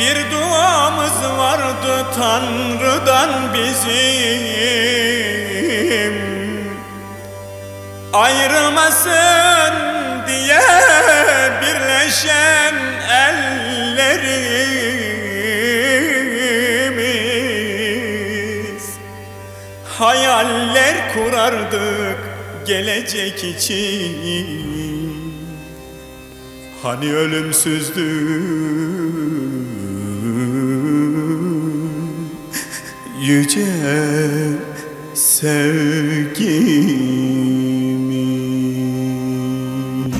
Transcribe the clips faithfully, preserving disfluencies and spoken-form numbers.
Bir duamız vardı Tanrı'dan bizim, ayrılmasın diye birleşen ellerimiz. Hayaller kurardık gelecek için, hani ölümsüzdü yüce sevgimiz.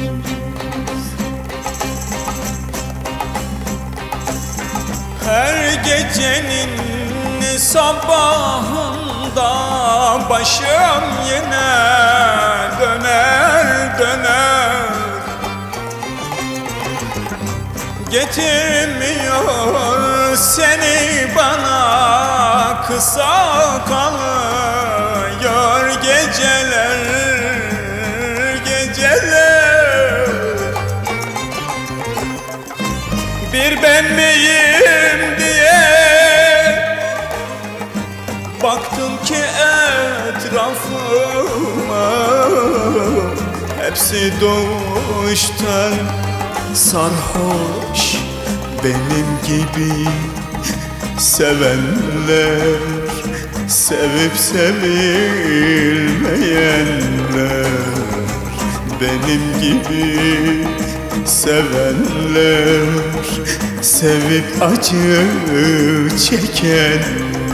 Her gecenin sabahında başım yine döner döner, getirmiyor seni bana, kısa kalıyor geceler geceler. Bir ben miyim diye baktım ki etrafıma, hepsi doğuştan sarhoş benim gibi sevenler, sevip sevilmeyenler. Benim gibi sevenler, sevip acı çekenler.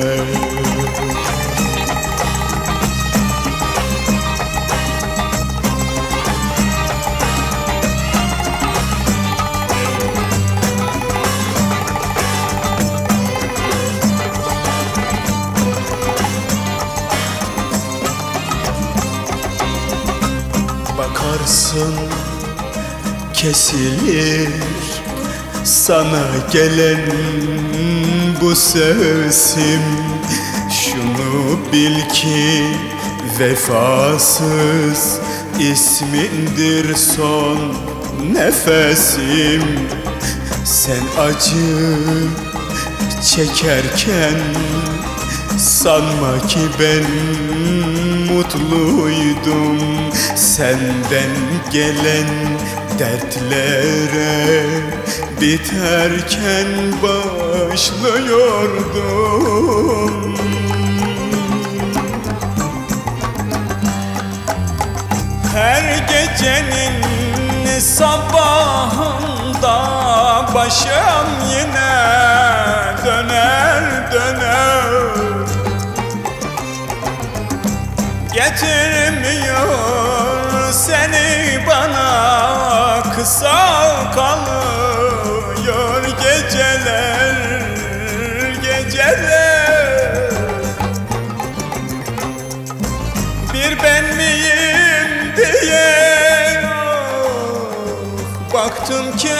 Bakarsın kesilir sana gelen bu sesim, şunu bil ki vefasız ismindir son nefesim. Sen acı çekerken sanma ki ben mutluydum, senden gelen dertlere biterken başlıyordum. Her gecenin sabahında başım yine döner döner, getirmiyor seni bana, kısa kalıyor geceler geceler. Bir ben miyim diye oh, baktım ki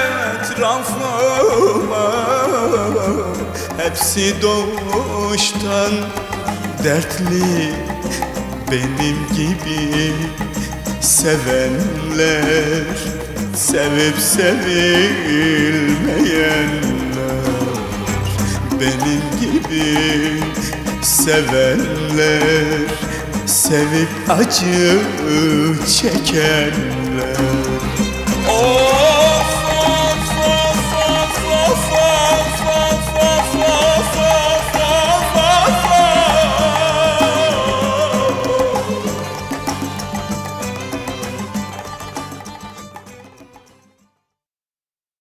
etrafıma, hepsi doğuştan dertli benim gibi sevenler, sevip sevilmeyenler. Benim gibi sevenler, sevip acı çekenler. Oh!